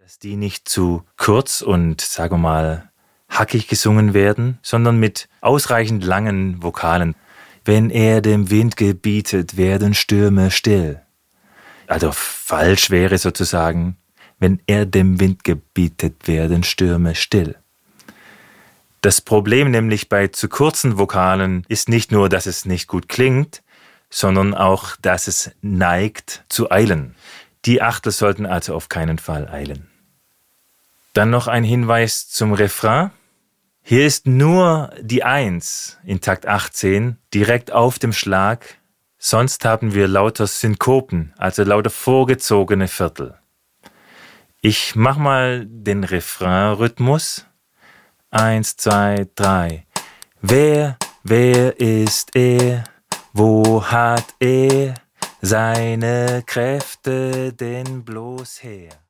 dass die nicht zu kurz und, sagen wir mal, hackig gesungen werden, sondern mit ausreichend langen Vokalen. Wenn er dem Wind gebietet, werden Stürme still. Also falsch wäre sozusagen, wenn er dem Wind gebietet, werden Stürme still. Das Problem nämlich bei zu kurzen Vokalen ist nicht nur, dass es nicht gut klingt, sondern auch, dass es neigt zu eilen. Die Achtel sollten also auf keinen Fall eilen. Dann noch ein Hinweis zum Refrain. Hier ist nur die 1 in Takt 18 direkt auf dem Schlag. Sonst haben wir lauter Synkopen, also lauter vorgezogene Viertel. Ich mach mal den Refrain-Rhythmus. 1, 2, 3. Wer ist er? Wo hat er seine Kräfte denn bloß her?